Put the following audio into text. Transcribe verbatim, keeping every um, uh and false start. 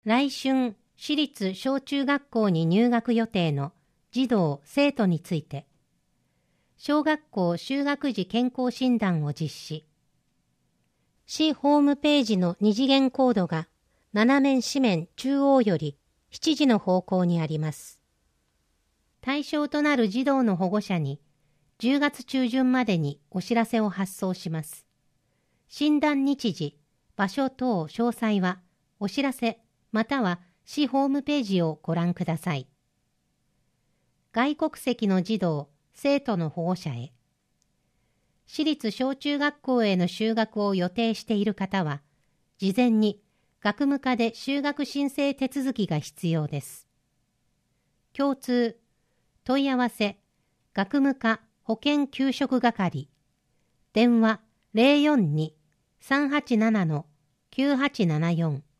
来春、私立小中学校に入学予定の児童・生徒について、小学校就学時健康診断を実施。市ホームページの二次元コードが斜面四面中央よりしちじの方向にあります。対象となる児童の保護者にじゅうがつ中旬までにお知らせを発送します。診断日時、場所等詳細はお知らせまたは市ホームページをご覧ください。外国籍の児童・生徒の保護者へ。私立小中学校への就学を予定している方は、事前に学務課で就学申請手続きが必要です。共通、問い合わせ、学務課保健給食係、電話 ゼロよんに さんはちなな きゅうはちななよん